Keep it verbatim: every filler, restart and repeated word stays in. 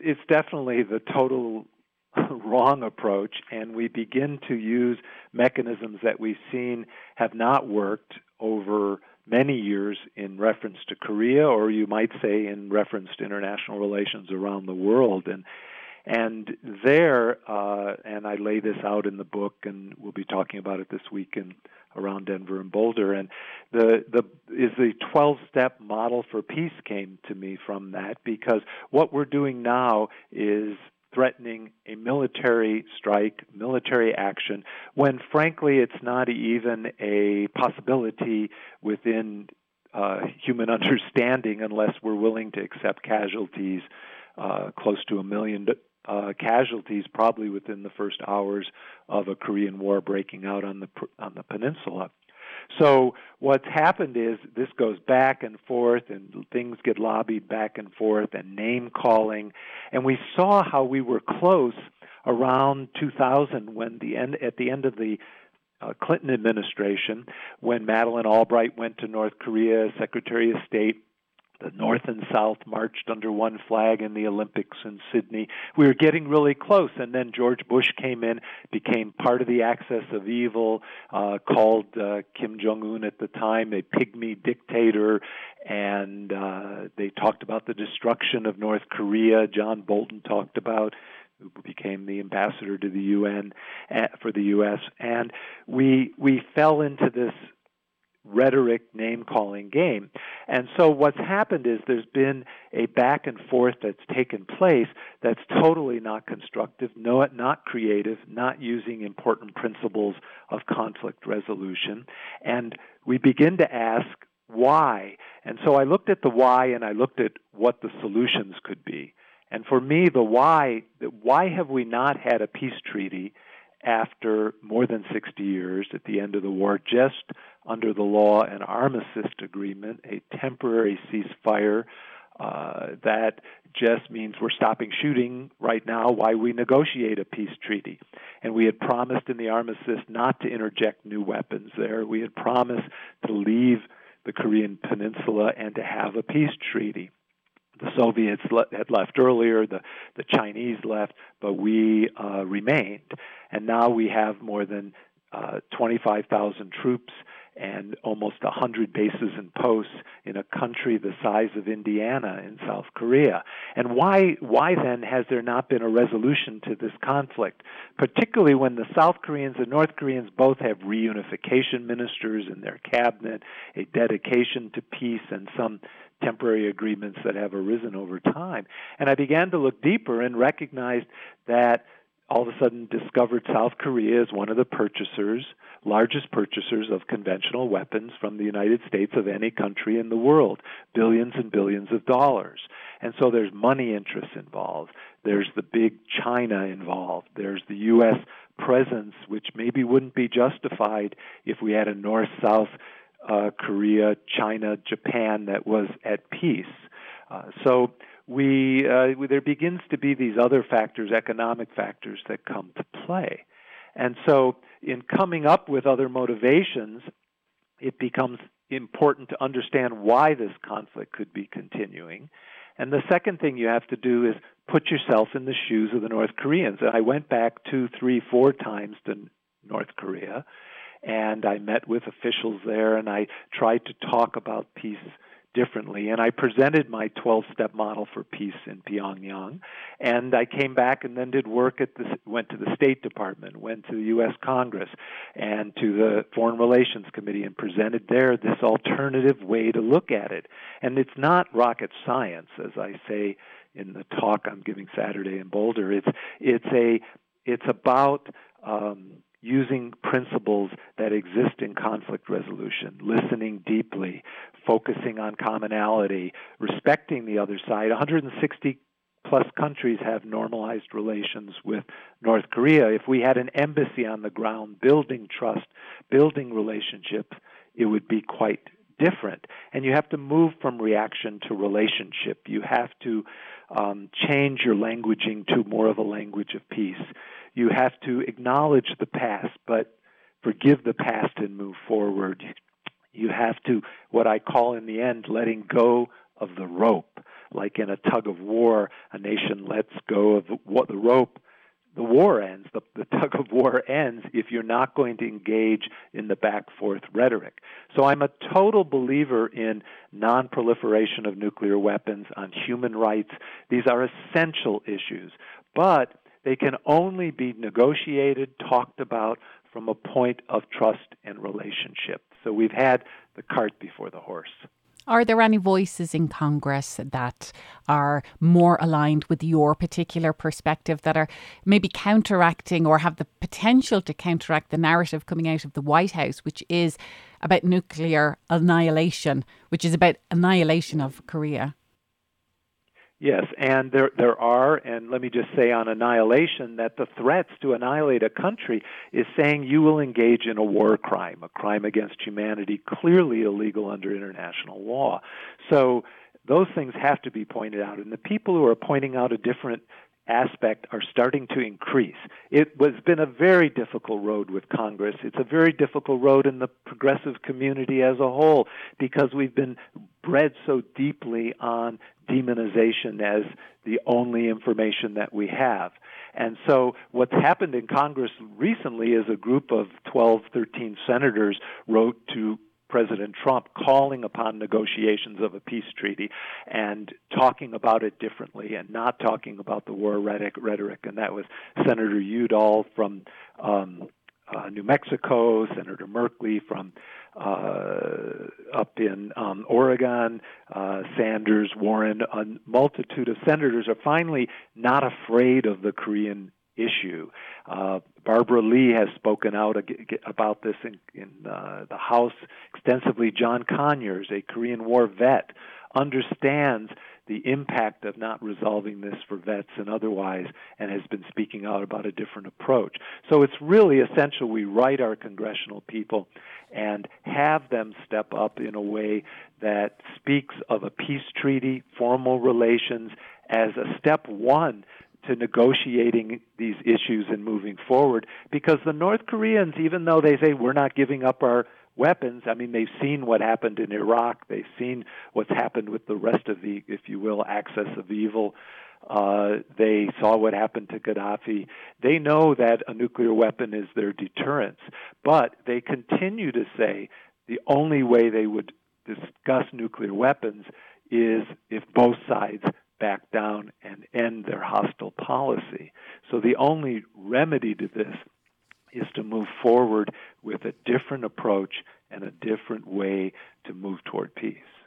it's definitely the total wrong approach, and we begin to use mechanisms that we've seen have not worked over many years in reference to Korea, or you might say in reference to international relations around the world. And and there, uh, and I lay this out in the book, and we'll be talking about it this week in around Denver and Boulder. And the the is the twelve-step model for peace came to me from that, because what we're doing now is threatening a military strike, military action, when frankly it's not even a possibility within uh, human understanding unless we're willing to accept casualties, uh, close to a million uh, casualties probably within the first hours of a Korean War breaking out on the on the peninsula. So what's happened is this goes back and forth, and things get lobbied back and forth, and name-calling. And we saw how we were close around two thousand when the end at the end of the uh, Clinton administration, when Madeleine Albright went to North Korea, Secretary of State. The North and South marched under one flag in the Olympics in Sydney. We were getting really close, and then George Bush came in, became part of the axis of evil, uh, called uh, Kim Jong-un at the time a pygmy dictator, and uh, they talked about the destruction of North Korea. John Bolton talked about, who became the ambassador to the U N uh, for the U S, and we we fell into this rhetoric, name-calling game. And so what's happened is there's been a back and forth that's taken place that's totally not constructive, no, not creative, not using important principles of conflict resolution. And we begin to ask why. And so I looked at the why, and I looked at what the solutions could be. And for me, the why, why have we not had a peace treaty after more than sixty years at the end of the war, just under the law and armistice agreement, a temporary ceasefire uh, that just means we're stopping shooting right now while we negotiate a peace treaty. And we had promised in the armistice not to interject new weapons there. We had promised to leave the Korean Peninsula and to have a peace treaty. The Soviets le- had left earlier, the, the Chinese left, but we uh, remained. And now we have more than uh, twenty-five thousand troops and almost one hundred bases and posts in a country the size of Indiana in South Korea. And why, why then has there not been a resolution to this conflict, particularly when the South Koreans and North Koreans both have reunification ministers in their cabinet, a dedication to peace, and some temporary agreements that have arisen over time. And I began to look deeper and recognized that all of a sudden discovered South Korea is one of the purchasers, largest purchasers of conventional weapons from the United States of any country in the world, billions and billions of dollars. And so there's money interests involved. There's the big China involved. There's the U S presence, which maybe wouldn't be justified if we had a north-south Uh, Korea, China, Japan that was at peace. Uh, so we uh, there begins to be these other factors, economic factors, that come to play. And so in coming up with other motivations, it becomes important to understand why this conflict could be continuing. And the second thing you have to do is put yourself in the shoes of the North Koreans. And I went back two, three, four times to North Korea, and I met with officials there, and I tried to talk about peace differently. And I presented my twelve-step model for peace in Pyongyang, and I came back and then did work at the, went to the State Department, went to the U S Congress, and to the Foreign Relations Committee, and presented there this alternative way to look at it. And it's not rocket science, as I say in the talk I'm giving Saturday in Boulder. It's it's a it's about um, using principles that exist in conflict resolution, listening deeply, focusing on commonality, respecting the other side. one hundred sixty plus countries have normalized relations with North Korea. If we had an embassy on the ground building trust, building relationships, it would be quite different. And you have to move from reaction to relationship. You have to um, change your languaging to more of a language of peace. You have to acknowledge the past, but forgive the past and move forward. You have to, what I call in the end, letting go of the rope, like in a tug of war, a nation lets go of what the rope, the war ends, the, the tug of war ends if you're not going to engage in the back-forth rhetoric. So I'm a total believer in non-proliferation of nuclear weapons, on human rights. These are essential issues, but they can only be negotiated, talked about from a point of trust and relationship. So we've had the cart before the horse. Are there any voices in Congress that are more aligned with your particular perspective, that are maybe counteracting or have the potential to counteract the narrative coming out of the White House, which is about nuclear annihilation, which is about annihilation of Korea? Yes, and there there are, and let me just say on annihilation, that the threats to annihilate a country is saying you will engage in a war crime, a crime against humanity, clearly illegal under international law. So those things have to be pointed out, and the people who are pointing out a different aspect are starting to increase. It has been a very difficult road with Congress. It's a very difficult road in the progressive community as a whole, because we've been bred so deeply on demonization as the only information that we have. And so what's happened in Congress recently is a group of twelve, thirteen senators wrote to President Trump calling upon negotiations of a peace treaty and talking about it differently and not talking about the war rhetoric. rhetoric. And that was Senator Udall from um, uh, New Mexico, Senator Merkley from uh, up in um, Oregon, uh, Sanders, Warren. A multitude of senators are finally not afraid of the Korean issue. Uh, Barbara Lee has spoken out about this in, in uh, the House extensively. John Conyers, a Korean War vet, understands the impact of not resolving this for vets and otherwise, and has been speaking out about a different approach. So it's really essential we write our congressional people and have them step up in a way that speaks of a peace treaty, formal relations, as a step one to negotiating these issues and moving forward, because the North Koreans, even though they say we're not giving up our weapons, I mean, they've seen what happened in Iraq, they've seen what's happened with the rest of the, if you will, axis of evil. Uh, they saw what happened to Gaddafi. They know that a nuclear weapon is their deterrence, but they continue to say the only way they would discuss nuclear weapons is if both sides back down and end their hostile policy. So the only remedy to this is to move forward with a different approach and a different way to move toward peace.